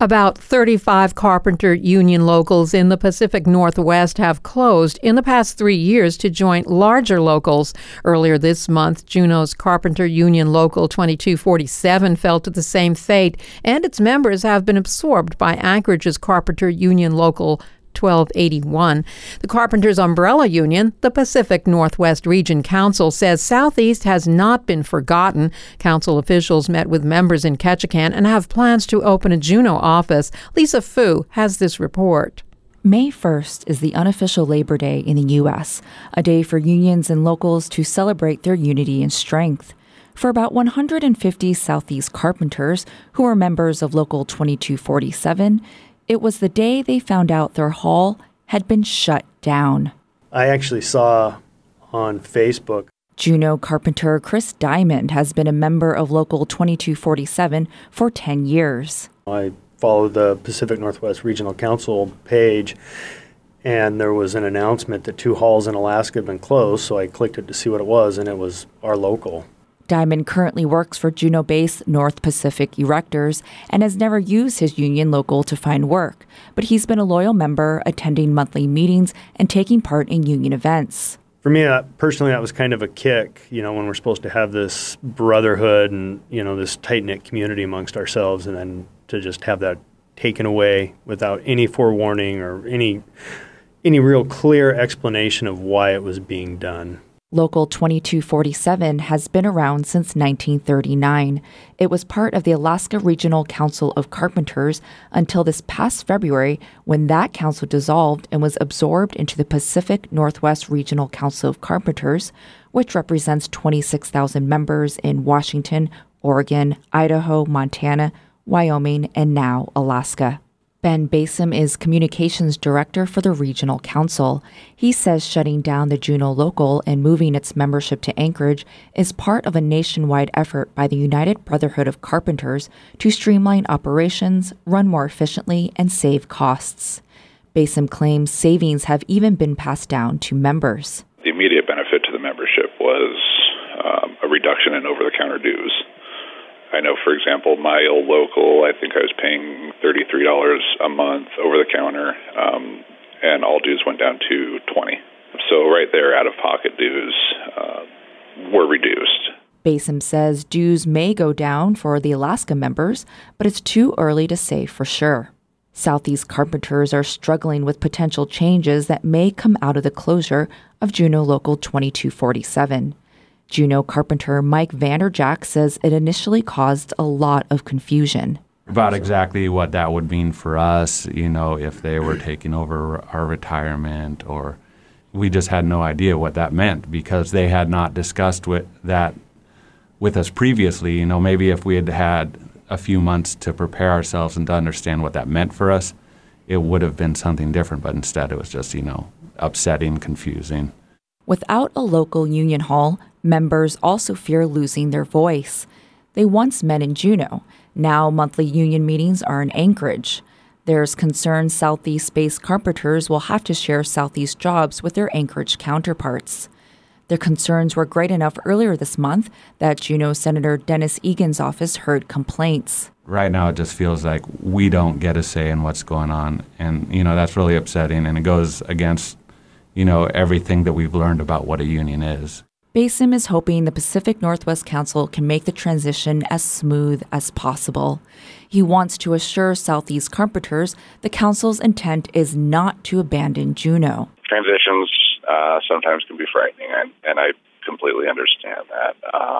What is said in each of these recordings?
About 35 carpenter union locals in the Pacific Northwest have closed in the past 3 years to join larger locals. Earlier this month, Juneau's Carpenter Union Local 2247 fell to the same fate, and its members have been absorbed by Anchorage's Carpenter Union Local 1281. The Carpenters' umbrella union, the Pacific Northwest Region Council, says Southeast has not been forgotten. Council officials met with members in Ketchikan and have plans to open a Juneau office. Lisa Fu has this report. May 1st is the unofficial Labor Day in the U.S., a day for unions and locals to celebrate their unity and strength. For about 150 Southeast carpenters who are members of Local 2247, it was the day they found out their hall had been shut down. I actually saw on Facebook. Juneau carpenter Chris Diamond has been a member of Local 2247 for 10 years. I followed the Pacific Northwest Regional Council page, and there was an announcement that 2 halls in Alaska had been closed, so I clicked it to see what it was, and it was our local. Diamond currently works for Juneau-based North Pacific Erectors and has never used his union local to find work, but he's been a loyal member, attending monthly meetings and taking part in union events. For me, personally, that was kind of a kick, when we're supposed to have this brotherhood and, this tight-knit community amongst ourselves, and then to just have that taken away without any forewarning or any real clear explanation of why it was being done. Local 2247 has been around since 1939. It was part of the Alaska Regional Council of Carpenters until this past February, when that council dissolved and was absorbed into the Pacific Northwest Regional Council of Carpenters, which represents 26,000 members in Washington, Oregon, Idaho, Montana, Wyoming, and now Alaska. Ben Basim is Communications Director for the Regional Council. He says shutting down the Juneau Local and moving its membership to Anchorage is part of a nationwide effort by the United Brotherhood of Carpenters to streamline operations, run more efficiently, and save costs. Basim claims savings have even been passed down to members. The immediate benefit to the membership was a reduction in over-the-counter dues. I know, for example, my old local, I think I was paying $33 a month over the counter, and all dues went down to $20. So right there, out-of-pocket dues were reduced. Basim says dues may go down for the Alaska members, but it's too early to say for sure. Southeast carpenters are struggling with potential changes that may come out of the closure of Juneau Local 2247. Juneau carpenter Mike Vanderjack says it initially caused a lot of confusion. About exactly what that would mean for us, if they were taking over our retirement, or we just had no idea what that meant because they had not discussed that with us previously. Maybe if we had had a few months to prepare ourselves and to understand what that meant for us, it would have been something different, but instead it was just, upsetting, confusing. Without a local union hall, members also fear losing their voice. They once met in Juneau. Now monthly union meetings are in Anchorage. There's concern Southeast-based carpenters will have to share Southeast jobs with their Anchorage counterparts. Their concerns were great enough earlier this month that Juneau Senator Dennis Egan's office heard complaints. Right now it just feels like we don't get a say in what's going on, and that's really upsetting, and it goes against everything that we've learned about what a union is. Basim is hoping the Pacific Northwest Council can make the transition as smooth as possible. He wants to assure Southeast carpenters the council's intent is not to abandon Juneau. Transitions sometimes can be frightening, and I completely understand that.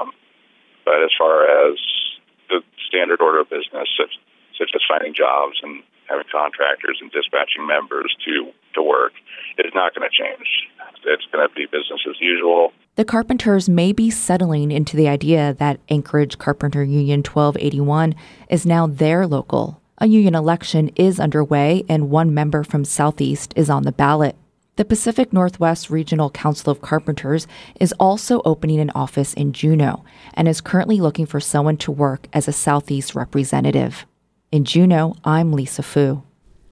But as far as the standard order of business, such as finding jobs and having contractors and dispatching members to work, it is not going to change. It's going to be business as usual. The carpenters may be settling into the idea that Anchorage Carpenter Union 1281 is now their local. A union election is underway, and one member from Southeast is on the ballot. The Pacific Northwest Regional Council of Carpenters is also opening an office in Juneau and is currently looking for someone to work as a Southeast representative. In Juneau, I'm Lisa Fu.